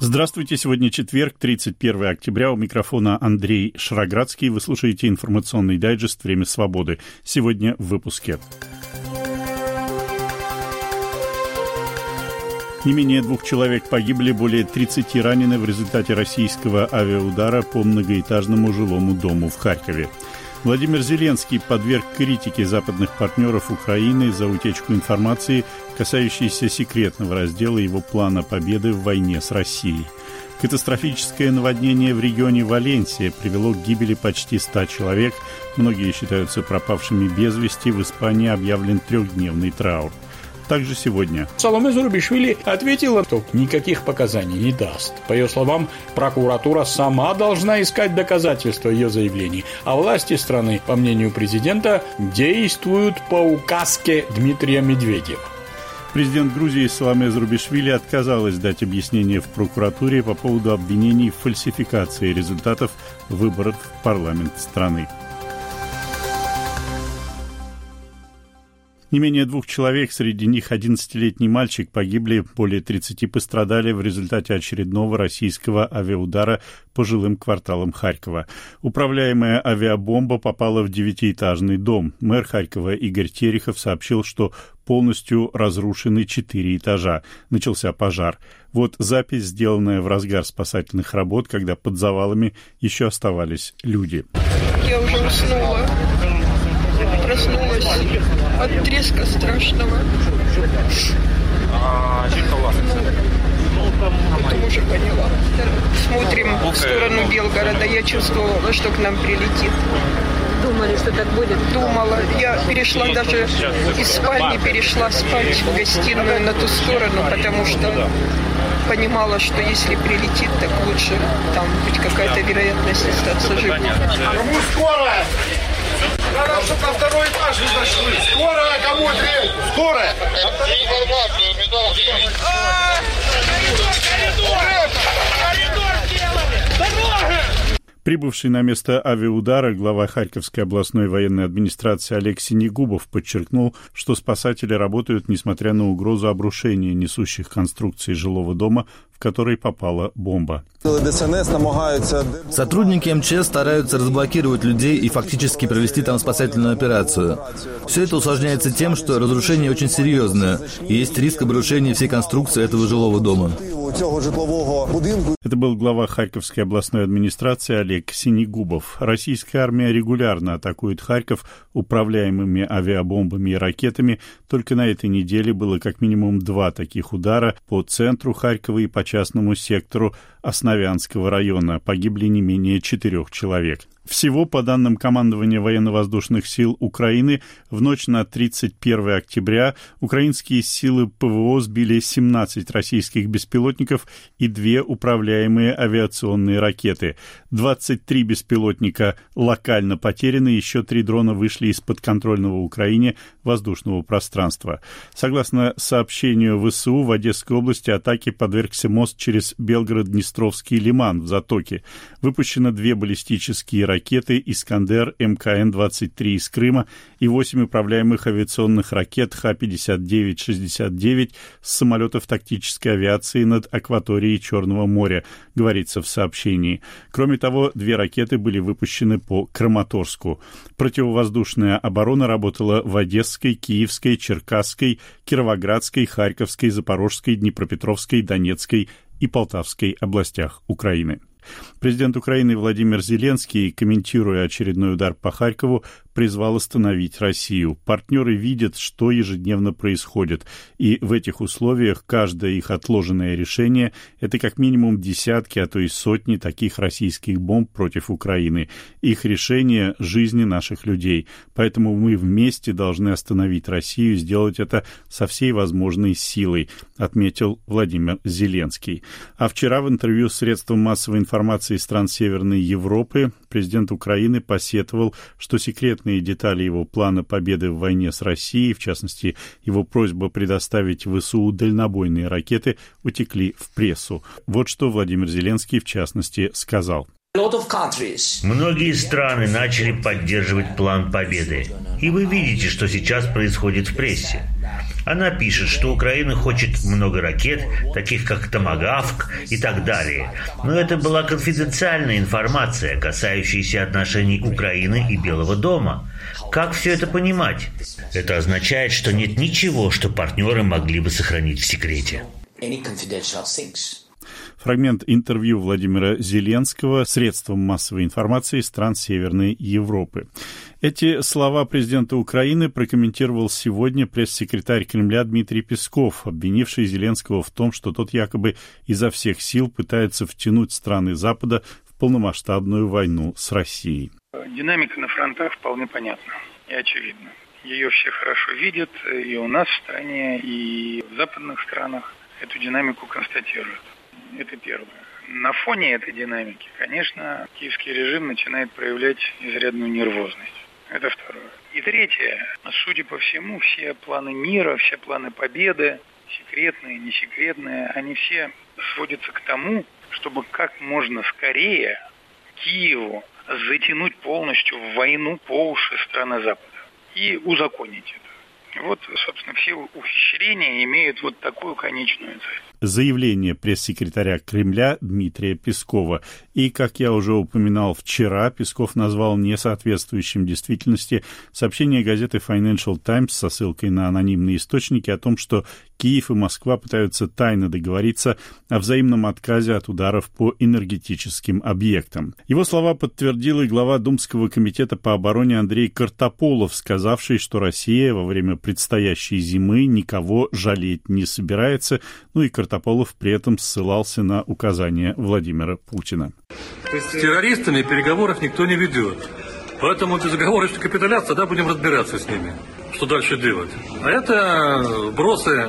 Здравствуйте, сегодня четверг, 31 октября, у микрофона Андрей Шароградский. Вы слушаете информационный дайджест «Время свободы». Сегодня в выпуске. Не менее 2 человек погибли, более 30 ранены в результате российского авиаудара по многоэтажному жилому дому в Харькове. Владимир Зеленский подверг критике западных партнеров Украины за утечку информации, касающейся секретного раздела его плана победы в войне с Россией. Катастрофическое наводнение в регионе Валенсия привело к гибели почти 100 человек. Многие считаются пропавшими без вести. В Испании объявлен 3-дневный траур. Также сегодня Саломе Зурабишвили ответила, что никаких показаний не даст. По ее словам, прокуратура сама должна искать доказательства ее заявлений, а власти страны, по мнению президента, действуют по указке Дмитрия Медведева. Президент Грузии Саломе Зурабишвили отказалась дать объяснение в прокуратуре по поводу обвинений в фальсификации результатов выборов в парламент страны. Не менее 2 человек, среди них 11-летний мальчик, погибли, более 30 пострадали в результате очередного российского авиаудара по жилым кварталам Харькова. Управляемая авиабомба попала в 9-этажный дом. Мэр Харькова Игорь Терехов сообщил, что полностью разрушены 4 этажа. Начался пожар. Вот запись, сделанная в разгар спасательных работ, когда под завалами еще оставались люди. Я уже уснула. Проснулась от треска страшного. Потом уже поняла. Смотрим в сторону Белгорода. Я чувствовала, что к нам прилетит. Думали, что так будет? Думала. Я перешла даже из спальни, перешла спать в гостиную на ту сторону, потому что понимала, что если прилетит, так лучше там быть какая-то вероятность остаться живым. Кому скорая? Надо, чтобы на 2-й этаж не зашли. Скорая, кому треть? Скорая! Прибывший на место авиаудара глава Харьковской областной военной администрации Олег Синегубов подчеркнул, что спасатели работают, несмотря на угрозу обрушения несущих конструкций жилого дома, в который попала бомба. Сотрудники МЧС стараются разблокировать людей и фактически провести там спасательную операцию. Все это усложняется тем, что разрушение очень серьезное, и есть риск обрушения всей конструкции этого жилого дома. Это был глава Харьковской областной администрации Олег Синегубов. Российская армия регулярно атакует Харьков управляемыми авиабомбами и ракетами. Только на этой неделе было как минимум 2 таких удара по центру Харькова и по частному сектору Основянского района. Погибли не менее 4 человек. Всего, по данным командования военно-воздушных сил Украины, в ночь на 31 октября украинские силы ПВО сбили 17 российских беспилотников и 2 управляемые авиационные ракеты. 23 беспилотника локально потеряны, еще 3 дрона вышли из подконтрольного Украине воздушного пространства. Согласно сообщению ВСУ, в Одесской области атаке подвергся мост через Белгород-Днестровский лиман в Затоке. Выпущено 2 баллистические ракеты «Искандер» МКН-23 из Крыма и 8 управляемых авиационных ракет Х-59-69 с самолетов тактической авиации над акваторией Черного моря, говорится в сообщении. Кроме того, 2 ракеты были выпущены по Краматорску. Противовоздушная оборона работала в Одесской, Киевской, Черкасской, Кировоградской, Харьковской, Запорожской, Днепропетровской, Донецкой и Полтавской областях Украины. Президент Украины Владимир Зеленский, комментируя очередной удар по Харькову, призвал остановить Россию. Партнеры видят, что ежедневно происходит, и в этих условиях каждое их отложенное решение – это как минимум десятки, а то и сотни таких российских бомб против Украины. Их решение – жизни наших людей. Поэтому мы вместе должны остановить Россию и сделать это со всей возможной силой, отметил Владимир Зеленский. А вчера в интервью с средством массовой информации стран Северной Европы президент Украины посетовал, что секретные детали его плана победы в войне с Россией, в частности, его просьба предоставить ВСУ дальнобойные ракеты, утекли в прессу. Вот что Владимир Зеленский, в частности, сказал. Многие страны начали поддерживать план победы. И вы видите, что сейчас происходит в прессе. Она пишет, что Украина хочет много ракет, таких как «Томагавк» и так далее. Но это была конфиденциальная информация, касающаяся отношений Украины и Белого дома. Как все это понимать? Это означает, что нет ничего, что партнеры могли бы сохранить в секрете. Фрагмент интервью Владимира Зеленского средствам массовой информации стран Северной Европы. Эти слова президента Украины прокомментировал сегодня пресс-секретарь Кремля Дмитрий Песков, обвинивший Зеленского в том, что тот якобы изо всех сил пытается втянуть страны Запада в полномасштабную войну с Россией. Динамика на фронтах вполне понятна и очевидна. Ее все хорошо видят, и у нас в стране, и в западных странах эту динамику констатируют. Это первое. На фоне этой динамики, конечно, киевский режим начинает проявлять изрядную нервозность. Это второе. И третье. Судя по всему, все планы мира, все планы победы, секретные, несекретные, они все сводятся к тому, чтобы как можно скорее Киеву затянуть полностью в войну по уши страны Запада и узаконить это. Вот, собственно, все ухищрения имеют вот такую конечную цель. Заявление пресс-секретаря Кремля Дмитрия Пескова. И, как я уже упоминал вчера, Песков назвал несоответствующим действительности сообщение газеты Financial Times со ссылкой на анонимные источники о том, что Киев и Москва пытаются тайно договориться о взаимном отказе от ударов по энергетическим объектам. Его слова подтвердил и глава Думского комитета по обороне Андрей Картополов, сказавший, что Россия во время предстоящей зимы никого жалеть не собирается, ну и Картополов при этом ссылался на указания Владимира Путина. С террористами переговоров никто не ведет. Поэтому безоговорочная капитуляция, да, будем разбираться с ними. Что дальше делать? А это бросы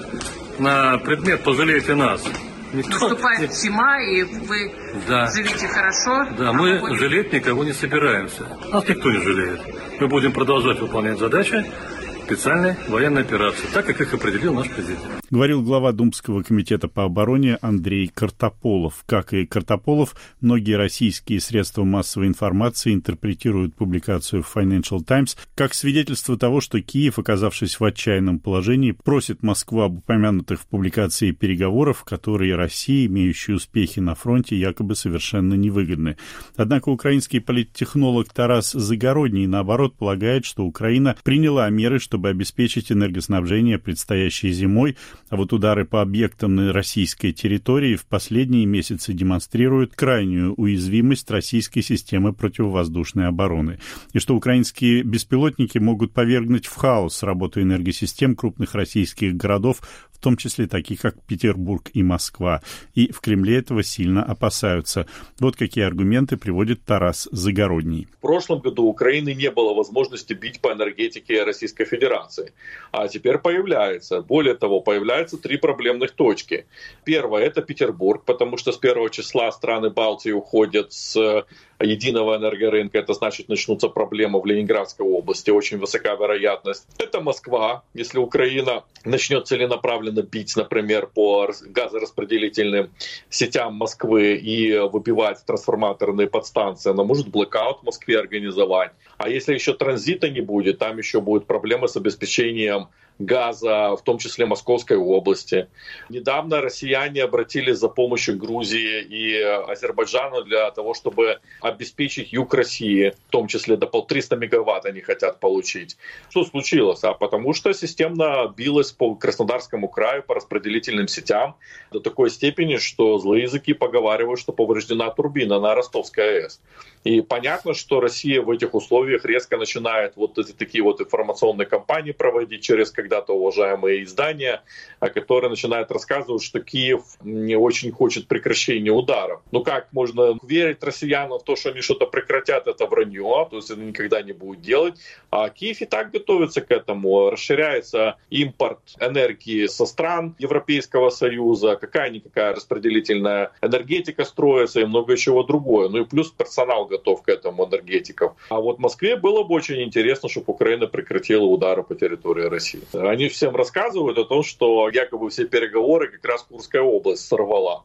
на предмет «пожалейте нас». Наступает зима, и вы живете хорошо. Да, мы жалеть никого не собираемся. Нас никто не жалеет. Мы будем продолжать выполнять задачи специальной военной операции, так как их определил наш президент. Говорил глава Думского комитета по обороне Андрей Картополов. Как и Картополов, многие российские средства массовой информации интерпретируют публикацию в Financial Times как свидетельство того, что Киев, оказавшись в отчаянном положении, просит Москву об упомянутых в публикации переговорах, которые России, имеющей успехи на фронте, якобы совершенно невыгодны. Однако украинский политтехнолог Тарас Загородний, наоборот, полагает, что Украина приняла меры, чтобы обеспечить энергоснабжение предстоящей зимой, а вот удары по объектам на российской территории в последние месяцы демонстрируют крайнюю уязвимость российской системы противовоздушной обороны, и что украинские беспилотники могут повергнуть в хаос работу энергосистем крупных российских городов, в том числе таких, как Петербург и Москва. И в Кремле этого сильно опасаются. Вот какие аргументы приводит Тарас Загородний. В прошлом году у Украины не было возможности бить по энергетике Российской Федерации. А теперь появляется. Более того, появляются 3 проблемных точки. Первое — это Петербург, потому что с 1 числа страны Балтии уходят с единого энергорынка. Это значит, начнутся проблемы в Ленинградской области. Очень высока вероятность. Это Москва. Если Украина начнет целенаправленно бить, например, по газораспределительным сетям Москвы и выбивать трансформаторные подстанции, она может блэкаут в Москве организовать. А если еще транзита не будет, там еще будут проблемы с обеспечением газа, в том числе Московской области. Недавно россияне обратились за помощью Грузии и Азербайджану для того, чтобы обеспечить юг России, в том числе до 300 мегаватт они хотят получить. Что случилось? А потому что системно билась по Краснодарскому краю, по распределительным сетям до такой степени, что злые языки поговаривают, что повреждена турбина на Ростовской АЭС. И понятно, что Россия в этих условиях резко начинает вот эти такие вот информационные кампании проводить через когда-то уважаемые издания, которые начинают рассказывать, что Киев не очень хочет прекращения ударов. Ну как можно верить россиянам в то, что они что-то прекратят, это вранье, то есть это никогда не будет делать. А Киев и так готовится к этому. Расширяется импорт энергии со стран Европейского Союза, какая-никакая распределительная энергетика строится и много чего другое. Ну и плюс персонал готов к этому, энергетиков. А вот Москве было бы очень интересно, чтобы Украина прекратила удары по территории России. Они всем рассказывают о том, что якобы все переговоры как раз Курская область сорвала.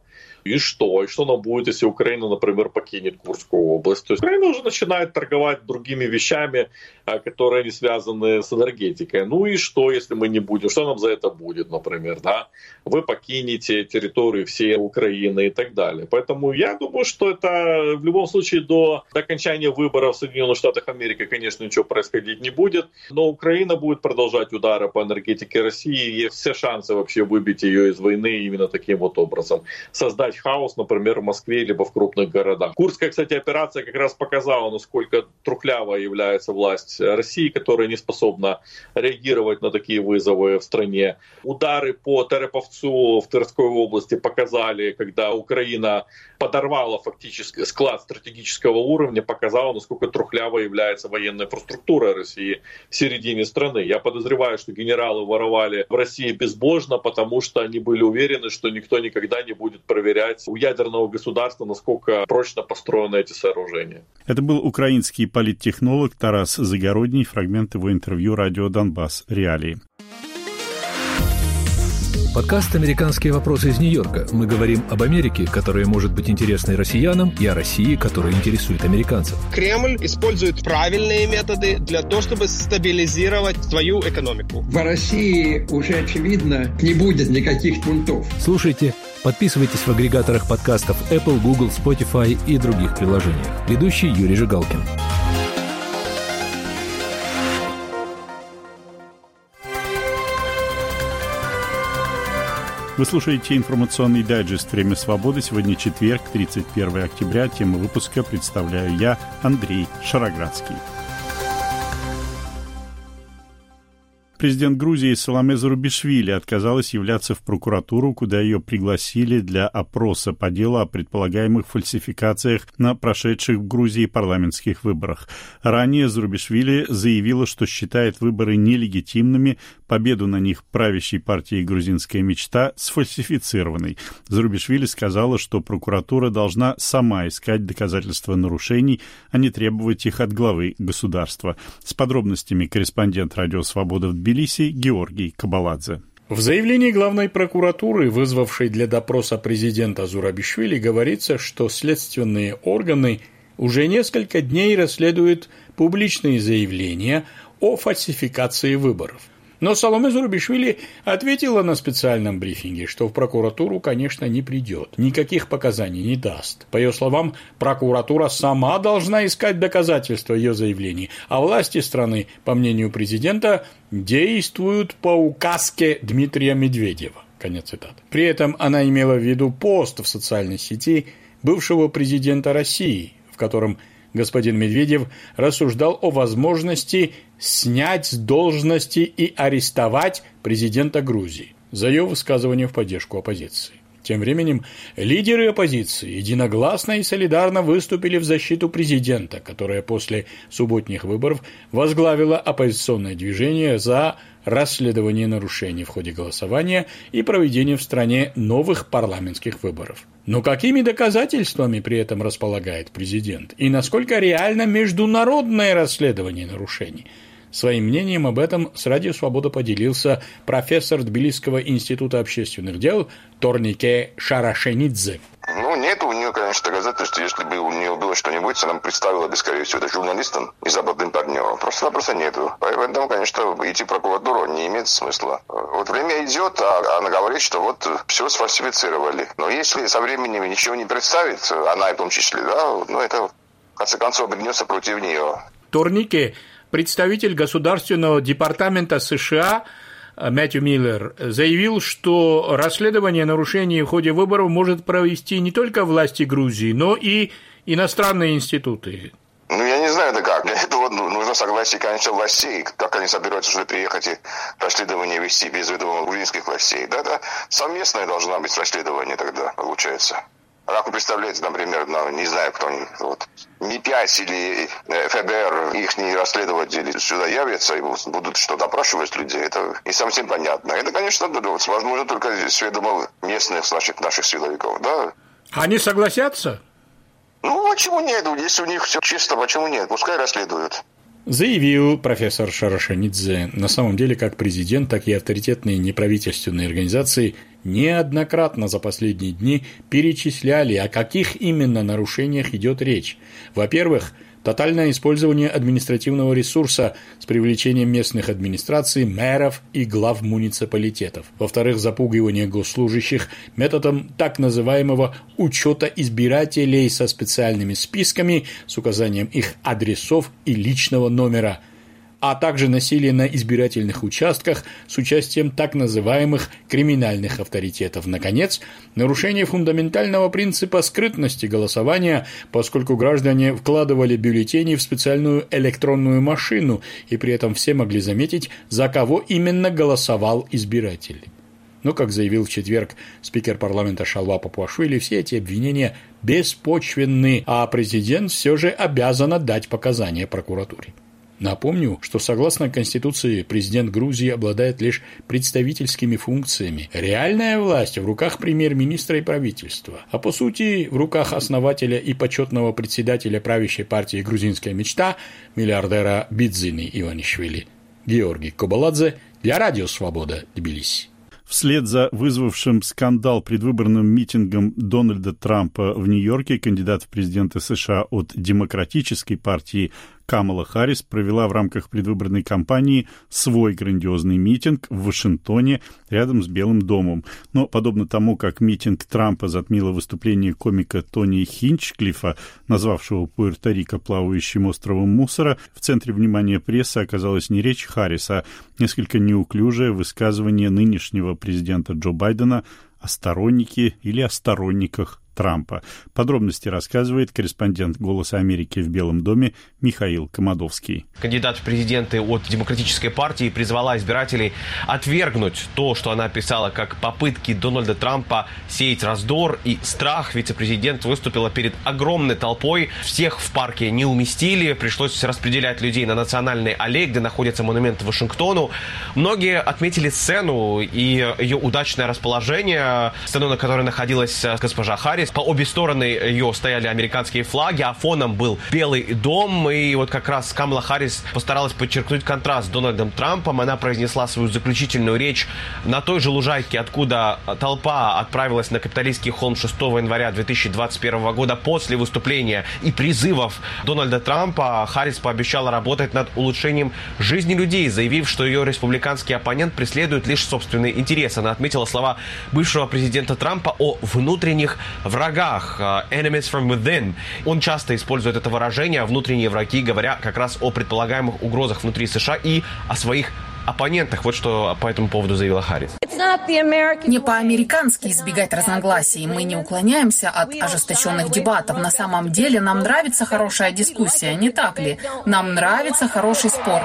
И что? И что нам будет, если Украина, например, покинет Курскую область? То есть Украина уже начинает торговать другими вещами, которые не связаны с энергетикой. Ну и что, если мы не будем? Что нам за это будет, например? Да? Вы покинете территорию всей Украины и так далее. Поэтому я думаю, что это в любом случае до окончания выборов в Соединенных Штатах Америки, конечно, ничего происходить не будет. Но Украина будет продолжать удары по энергетике России. Есть все шансы вообще выбить ее из войны именно таким вот образом. Создать хаос, например, в Москве либо в крупных городах. Курская, кстати, операция как раз показала, насколько трухлявой является власть России, которая не способна реагировать на такие вызовы в стране. Удары по Тереповцу в Тверской области показали, когда Украина подорвала фактически склад стратегического уровня, показала, насколько трухлявой является военная инфраструктура России в середине страны. Я подозреваю, что генералы воровали в России безбожно, потому что они были уверены, что никто никогда не будет проверять у ядерного государства, насколько прочно построены эти сооружения. Это был украинский политтехнолог Тарас Загородний, фрагмент его интервью радио «Донбасс. Реалии». Подкаст «Американские вопросы» из Нью-Йорка. Мы говорим об Америке, которая может быть интересной россиянам, и о России, которая интересует американцев. Кремль использует правильные методы для того, чтобы стабилизировать свою экономику. В России уже, очевидно, не будет никаких пунктов. Слушайте, подписывайтесь в агрегаторах подкастов Apple, Google, Spotify и других приложениях. Ведущий Юрий Жигалкин. Вы слушаете информационный дайджест «Время свободы». Сегодня четверг, 31 октября. Тему выпуска представляю я, Андрей Шароградский. Президент Грузии Саломе Зурабишвили отказалась являться в прокуратуру, куда ее пригласили для опроса по делу о предполагаемых фальсификациях на прошедших в Грузии парламентских выборах. Ранее Зурабишвили заявила, что считает выборы нелегитимными, победу на них правящей партии «Грузинская мечта» сфальсифицированной. Зурабишвили сказала, что прокуратура должна сама искать доказательства нарушений, а не требовать их от главы государства. С подробностями корреспондент «Радио Свобода» в Тбилиси Георгий Кабаладзе. В заявлении главной прокуратуры, вызвавшей для допроса президента Зурабишвили, говорится, что следственные органы уже несколько дней расследуют публичные заявления о фальсификации выборов. Но Саломе Зурабишвили ответила на специальном брифинге, что в прокуратуру, конечно, не придет, никаких показаний не даст. По ее словам, прокуратура сама должна искать доказательства ее заявлений, а власти страны, по мнению президента, действуют по указке Дмитрия Медведева. Конец цитаты. При этом она имела в виду пост в социальной сети бывшего президента России, в котором господин Медведев рассуждал о возможности снять с должности и арестовать президента Грузии за ее высказывание в поддержку оппозиции. Тем временем лидеры оппозиции единогласно и солидарно выступили в защиту президента, которое после субботних выборов возглавило оппозиционное движение за расследование нарушений в ходе голосования и проведение в стране новых парламентских выборов. Но какими доказательствами при этом располагает президент? И насколько реально международное расследование нарушений? Своим мнением об этом с Радио Свобода поделился профессор Тбилисского института общественных дел Торнике Шарашенидзе. Нет у нее, конечно, доказательств, если бы у нее было что-нибудь, она бы представила бы, скорее всего, это журналистам и западным партнерам. Просто нету. Поэтому, конечно, идти в прокуратуру не имеет смысла. Вот время идет, а она говорит, что вот все сфальсифицировали. Но если со временем ничего не представит, она в том числе, да, это, в конце концов, обернется против нее. Торнике, представитель Государственного департамента США Мэтью Миллер, заявил, что расследование нарушений в ходе выборов может провести не только власти Грузии, но и иностранные институты. Я не знаю, это как. Для этого нужно согласие, конечно, властей, как они собираются уже приехать и расследование вести без ведома грузинских властей. Да, совместное должно быть расследование тогда, получается. А как вы представляете, например, не знаю, кто они, МИ-5 или ФБР, их расследователи сюда явятся и будут что-то опрашивать людей, это не совсем понятно. Это, конечно, возможно только с ведома местных, наших силовиков, да. Они согласятся? Почему нет? Если у них все чисто, почему нет? Пускай расследуют. Заявил профессор Шарашанидзе. На самом деле, как президент, так и авторитетные неправительственные организации неоднократно за последние дни перечисляли, о каких именно нарушениях идет речь. Во-первых, тотальное использование административного ресурса с привлечением местных администраций, мэров и глав муниципалитетов. Во-вторых, запугивание госслужащих методом так называемого учета избирателей со специальными списками с указанием их адресов и личного номера, а также насилие на избирательных участках с участием так называемых криминальных авторитетов. Наконец, нарушение фундаментального принципа скрытности голосования, поскольку граждане вкладывали бюллетени в специальную электронную машину, и при этом все могли заметить, за кого именно голосовал избиратель. Но, как заявил в четверг спикер парламента Шалва Папуашвили, все эти обвинения беспочвенны, а президент все же обязан отдать показания прокуратуре. Напомню, что согласно Конституции президент Грузии обладает лишь представительскими функциями. Реальная власть в руках премьер-министра и правительства, а по сути в руках основателя и почетного председателя правящей партии «Грузинская мечта» миллиардера Бидзины Иванишвили. Георгий Кобаладзе для Радио Свобода, Тбилиси. Вслед за вызвавшим скандал предвыборным митингом Дональда Трампа в Нью-Йорке кандидат в президенты США от Демократической партии Камала Харрис провела в рамках предвыборной кампании свой грандиозный митинг в Вашингтоне рядом с Белым домом. Но, подобно тому, как митинг Трампа затмило выступление комика Тони Хинчклиффа, назвавшего Пуэрто-Рико плавающим островом мусора, в центре внимания прессы оказалась не речь Харриса, а несколько неуклюжее высказывание нынешнего президента Джо Байдена о стороннике или о сторонниках Трампа. Подробности рассказывает корреспондент «Голоса Америки» в Белом доме Михаил Комадовский. Кандидат в президенты от Демократической партии призвала избирателей отвергнуть то, что она описала как попытки Дональда Трампа сеять раздор и страх. Вице-президент выступила перед огромной толпой. Всех в парке не уместили. Пришлось распределять людей на национальной аллее, где находится монумент Вашингтону. Многие отметили сцену и ее удачное расположение. Сцену, на которой находилась госпожа Харрис. По обе стороны ее стояли американские флаги, а фоном был Белый дом. И вот как раз Камала Харрис постаралась подчеркнуть контраст с Дональдом Трампом. Она произнесла свою заключительную речь на той же лужайке, откуда толпа отправилась на Капитолийский холм 6 января 2021 года после выступления и призывов Дональда Трампа. Харрис пообещала работать над улучшением жизни людей, заявив, что ее республиканский оппонент преследует лишь собственные интересы. Она отметила слова бывшего президента Трампа о внутренних врагах, enemies from within. Он часто использует это выражение, внутренние враги, говоря как раз о предполагаемых угрозах внутри США и о своих оппонентах. Вот что по этому поводу заявила Харрис. Не по-американски избегать разногласий. Мы не уклоняемся от ожесточенных дебатов. На самом деле нам нравится хорошая дискуссия, не так ли? Нам нравится хороший спор.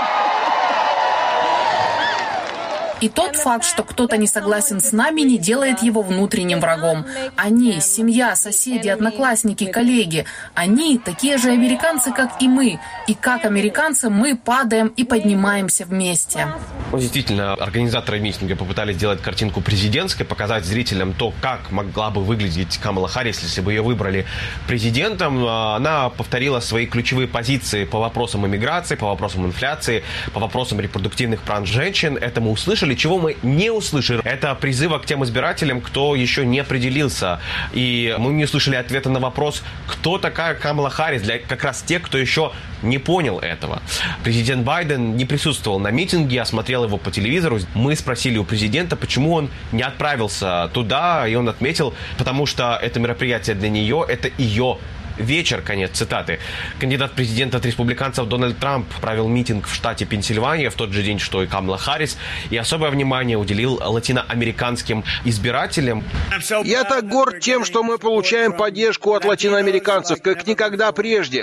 И тот факт, что кто-то не согласен с нами, не делает его внутренним врагом. Они, семья, соседи, одноклассники, коллеги, они такие же американцы, как и мы. И как американцы мы падаем и поднимаемся вместе. Действительно, организаторы митинга попытались сделать картинку президентской, показать зрителям то, как могла бы выглядеть Камала Харрис, если бы ее выбрали президентом. Она повторила свои ключевые позиции по вопросам иммиграции, по вопросам инфляции, по вопросам репродуктивных прав женщин. Это мы услышали. Чего мы не услышали, это призыва к тем избирателям, кто еще не определился. И мы не услышали ответа на вопрос, кто такая Камала Харрис, для как раз тех, кто еще не понял этого. Президент Байден не присутствовал на митинге, а смотрел его по телевизору. Мы спросили у президента, почему он не отправился туда, и он отметил, потому что это мероприятие для нее, это ее вечер, конец цитаты. Кандидат в президента от республиканцев Дональд Трамп провел митинг в штате Пенсильвания в тот же день, что и Камала Харрис, и особое внимание уделил латиноамериканским избирателям. Я так горд тем, что мы получаем поддержку от латиноамериканцев, как никогда прежде.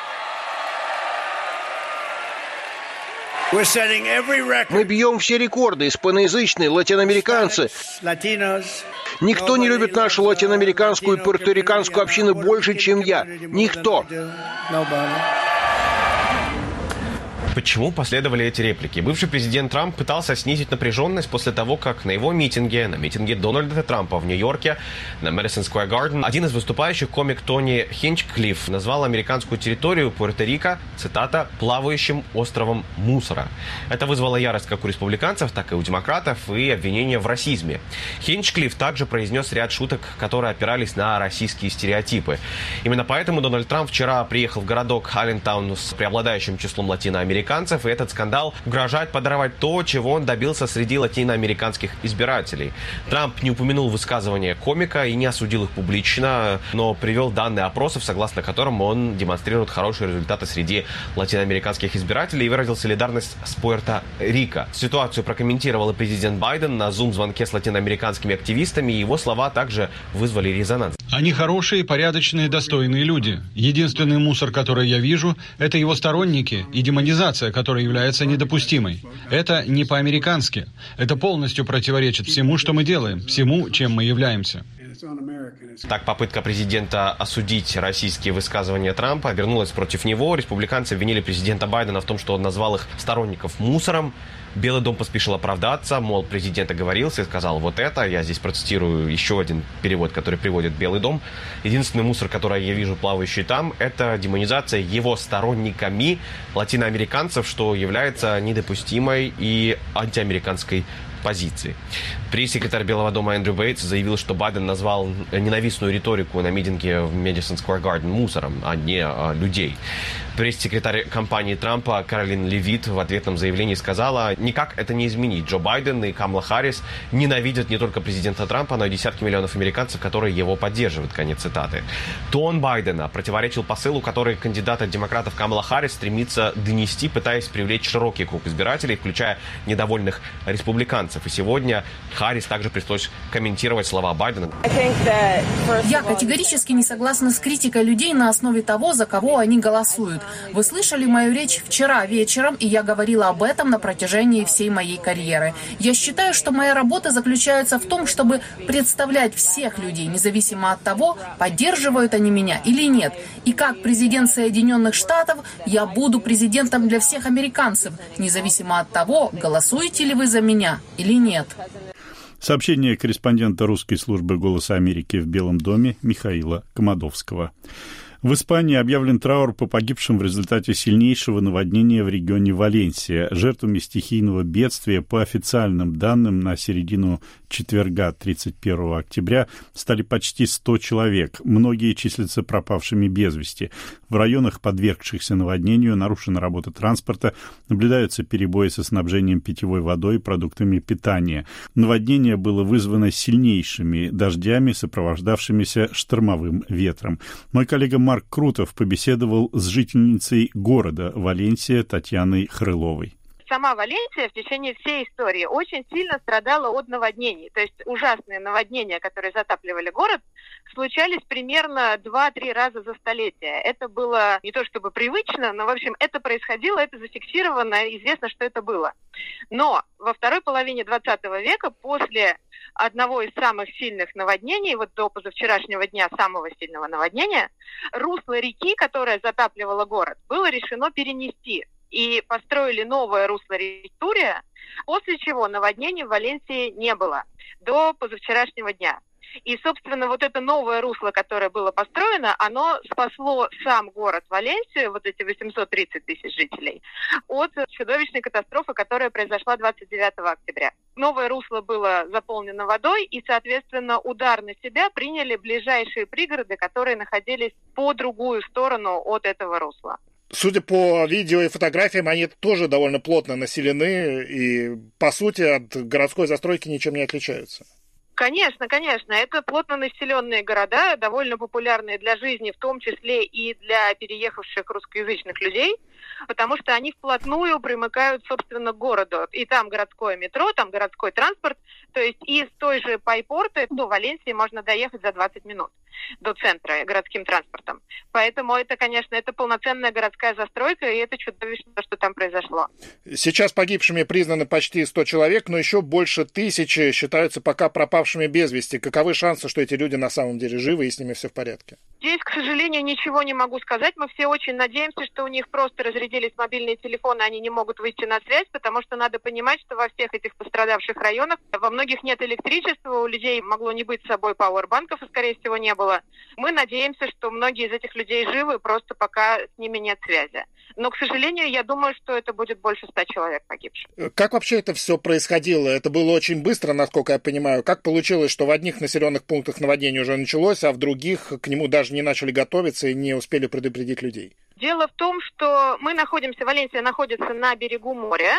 Мы бьем все рекорды, испаноязычные, латиноамериканцы. Никто не любит нашу латиноамериканскую и пуэрториканскую общину больше, чем я. Никто. Почему последовали эти реплики? Бывший президент Трамп пытался снизить напряженность после того, как на его митинге, на митинге Дональда Трампа в Нью-Йорке, на Madison Square Garden, один из выступающих, комик Тони Хинчклифф, назвал американскую территорию Пуэрто-Рико, цитата, «плавающим островом мусора». Это вызвало ярость как у республиканцев, так и у демократов и обвинения в расизме. Хинчклифф также произнес ряд шуток, которые опирались на российские стереотипы. Именно поэтому Дональд Трамп вчера приехал в городок Аллентаун с преобладающим числом латиноамериканцев, и этот скандал угрожает подорвать то, чего он добился среди латиноамериканских избирателей. Трамп не упомянул высказывания комика и не осудил их публично, но привел данные опросов, согласно которым он демонстрирует хорошие результаты среди латиноамериканских избирателей и выразил солидарность с Пуэрто-Рико. Ситуацию прокомментировал и президент Байден на зум-звонке с латиноамериканскими активистами, и его слова также вызвали резонанс. Они хорошие, порядочные, достойные люди. Единственный мусор, который я вижу, это его сторонники и демонизация, которая является недопустимой. Это не по-американски. Это полностью противоречит всему, что мы делаем, всему, чем мы являемся. Так, попытка президента осудить российские высказывания Трампа обернулась против него. Республиканцы обвинили президента Байдена в том, что он назвал их сторонников мусором. Белый дом поспешил оправдаться, мол, президент оговорился и сказал вот это. Я здесь процитирую еще один перевод, который приводит Белый дом. Единственный мусор, который я вижу плавающий там, это демонизация его сторонниками латиноамериканцев, что является недопустимой и антиамериканской позиции. Пресс-секретарь Белого дома Эндрю Бейтс заявил, что Байден назвал ненавистную риторику на митинге в Madison Square Garden мусором, а не людей. Пресс-секретарь кампании Трампа Каролин Левит в ответном заявлении сказала, никак это не изменить. Джо Байден и Камала Харрис ненавидят не только президента Трампа, но и десятки миллионов американцев, которые его поддерживают. Конец цитаты. Тон Байдена противоречил посылу, который кандидат от демократов Камала Харрис стремится донести, пытаясь привлечь широкий круг избирателей, включая недовольных республиканцев. И сегодня Харрис также пришлось комментировать слова Байдена. Я категорически не согласна с критикой людей на основе того, за кого они голосуют. Вы слышали мою речь вчера вечером, и я говорила об этом на протяжении всей моей карьеры. Я считаю, что моя работа заключается в том, чтобы представлять всех людей, независимо от того, поддерживают они меня или нет. И как президент Соединенных Штатов, я буду президентом для всех американцев, независимо от того, голосуете ли вы за меня или нет. Сообщение корреспондента русской службы «Голоса Америки» в Белом доме Михаила Комодовского. В Испании объявлен траур по погибшим в результате сильнейшего наводнения в регионе Валенсия. Жертвами стихийного бедствия, по официальным данным, на середину четверга, 31 октября, стали почти 100 человек. Многие числятся пропавшими без вести. В районах, подвергшихся наводнению, нарушена работа транспорта, наблюдаются перебои со снабжением питьевой водой и продуктами питания. Наводнение было вызвано сильнейшими дождями, сопровождавшимися штормовым ветром. Мой коллега Марк Крутов побеседовал с жительницей города Валенсия Татьяной Хрыловой. Сама Валенсия в течение всей истории очень сильно страдала от наводнений. То есть ужасные наводнения, которые затапливали город, случались примерно 2-3 раза за столетие. Это было не то чтобы привычно, но, в общем, это происходило, это зафиксировано, известно, что это было. Но во второй половине 20 века, после одного из самых сильных наводнений, вот до позавчерашнего дня самого сильного наводнения, русло реки, которое затапливало город, было решено перенести. И построили новое русло реки Турия, после чего наводнений в Валенсии не было до позавчерашнего дня. И, собственно, вот это новое русло, которое было построено, оно спасло сам город Валенсию, вот эти 830 тысяч жителей, от чудовищной катастрофы, которая произошла 29 октября. Новое русло было заполнено водой, и, соответственно, удар на себя приняли ближайшие пригороды, которые находились по другую сторону от этого русла. Судя по видео и фотографиям, они тоже довольно плотно населены и, по сути, от городской застройки ничем не отличаются. Конечно, конечно. Это плотно населенные города, довольно популярные для жизни, в том числе и для переехавших русскоязычных людей, потому что они вплотную примыкают, собственно, к городу. И там городское метро, там городской транспорт. То есть из той же Пайпорты до Валенсии можно доехать за 20 минут до центра городским транспортом. Поэтому это, конечно, это полноценная городская застройка, и это чудовищно, что там произошло. Сейчас погибшими признаны почти 100 человек, но еще больше 1000 считаются пока пропавшими без вести. Каковы шансы, что эти люди на самом деле живы и с ними все в порядке? Здесь, к сожалению, ничего не могу сказать. Мы все очень надеемся, что у них просто разрядились мобильные телефоны, они не могут выйти на связь, потому что надо понимать, что во всех этих пострадавших районах во многих нет электричества, у людей могло не быть с собой пауэрбанков, и, скорее всего, не было. Мы надеемся, что многие из этих людей живы, просто пока с ними нет связи. Но, к сожалению, я думаю, что это будет больше 100 человек погибших. Как вообще это все происходило? Это было очень быстро, насколько я понимаю. Как получилось, что в одних населенных пунктах наводнение уже началось, а в других к нему даже не начали готовиться и не успели предупредить людей? Дело в том, что Валенсия находится на берегу моря,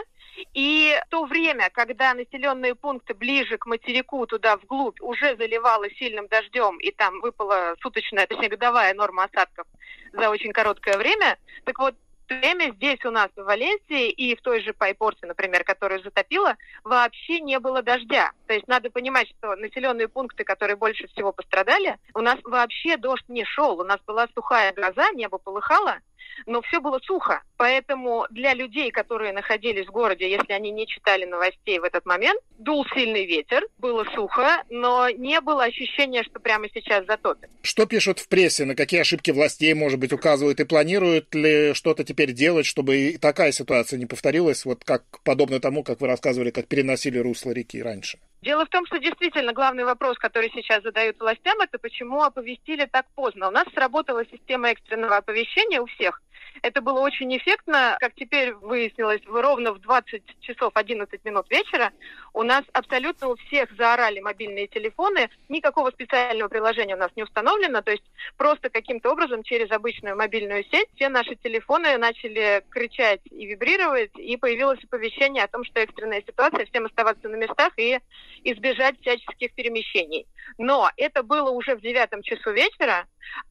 и в то время, когда населенные пункты ближе к материку, туда вглубь, уже заливало сильным дождем, и там выпала суточная, точнее годовая норма осадков за очень короткое время, так вот, время здесь у нас в Валенсии и в той же Пайпорте, например, которую затопило, вообще не было дождя. То есть надо понимать, что населенные пункты, которые больше всего пострадали, у нас вообще дождь не шел. У нас была сухая гроза, небо полыхало, но все было сухо. Поэтому для людей, которые находились в городе, если они не читали новостей в этот момент, дул сильный ветер, было сухо, но не было ощущения, что прямо сейчас затопит. Что пишут в прессе? На какие ошибки властей, может быть, указывают? И планируют ли что-то теперь делать, чтобы и такая ситуация не повторилась, вот как подобно тому, как вы рассказывали, как переносили русло реки раньше? Дело в том, что действительно главный вопрос, который сейчас задают властям, это почему оповестили так поздно. У нас сработала система экстренного оповещения у всех. Это было очень эффектно. Как теперь выяснилось, ровно в 20 часов 11 минут вечера у нас абсолютно у всех заорали мобильные телефоны. Никакого специального приложения у нас не установлено. То есть просто каким-то образом через обычную мобильную сеть все наши телефоны начали кричать и вибрировать. И появилось оповещение о том, что экстренная ситуация, всем оставаться на местах и избежать всяческих перемещений. Но это было уже в 9 часу вечера,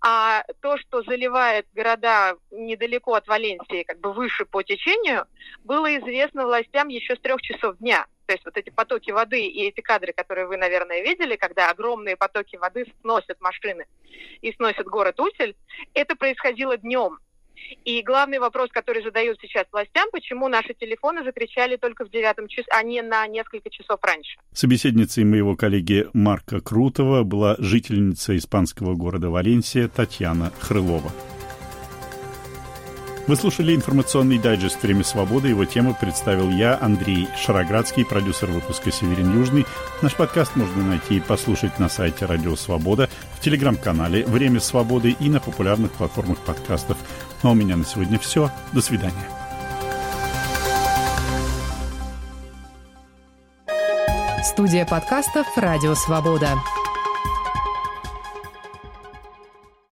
а то, что заливает города недалеко от Валенсии, как бы выше по течению, было известно властям еще с 3 часов дня. То есть вот эти потоки воды и эти кадры, которые вы, наверное, видели, когда огромные потоки воды сносят машины и сносят город Утель, это происходило днем. И главный вопрос, который задают сейчас властям, почему наши телефоны закричали только в 9 часу, а не на несколько часов раньше. Собеседницей моего коллеги Марка Крутова была жительница испанского города Валенсия Татьяна Хрылова. Вы слушали информационный дайджест «Время свободы». Его тему представил я, Андрей Шароградский, продюсер выпуска «Северин Южный». Наш подкаст можно найти и послушать на сайте Радио Свобода, в телеграм-канале «Время свободы» и на популярных платформах подкастов. Ну а у меня на сегодня все. До свидания. Студия подкастов «Радио Свобода».